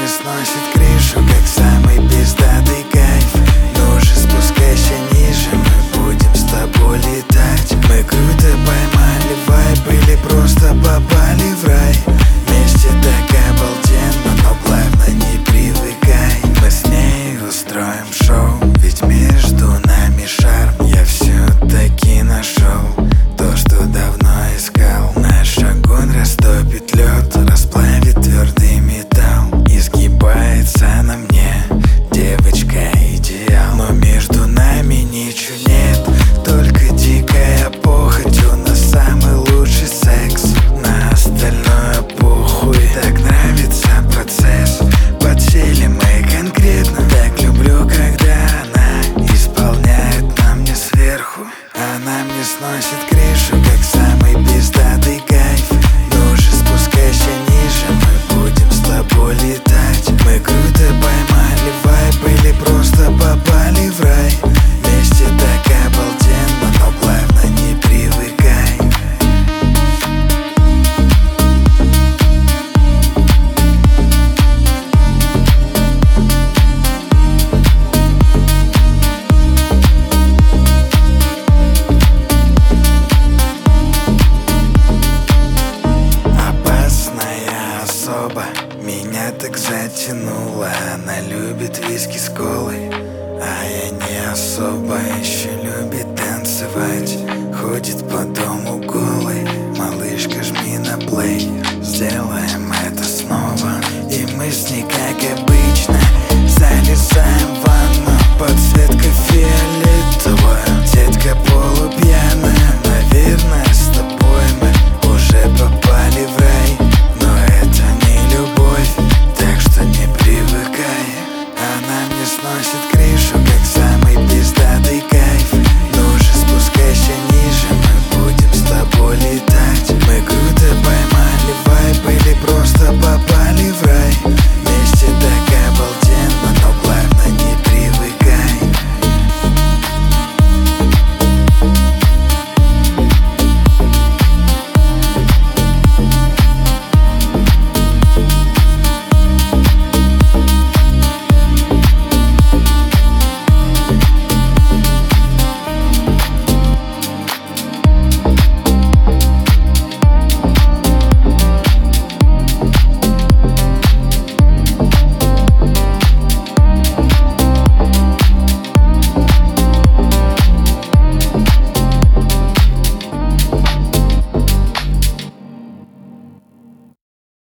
сносит крышу, как самый пиздатый кайф. Ну же, спускайся ниже, мы будем с тобой летать. Мы круто поймали вайб или просто попали в рай. Вместе так обалденно, но главное не привыкай. Мы с ней устроим шоу, ведь между нами шарм. Я все-таки нашел то, что давно искал. Наш огонь растопит лед, расплавит твердый металл. Изгибается на мне девочка идеал. Но между нами ничего нет, только дикая похоть. У нас самый лучший секс, на остальное похуй. Так нравится процесс, подсели мы конкретно. Так люблю, когда она исполняет на мне сверху. Она мне сносит крышу, как самый пиздатый кайф. Ну же, спускайся ниже, мы будем с тобой летать. Мы круто поймали вайб или просто попали в рай. Вместе так обалденно, но главное не привыкай. Опасная особа, меня так затянуло. Она любит виски с колой, а я не особо. Еще любит танцевать, ходит по дому голой. Малышка, жми на плей, сделаем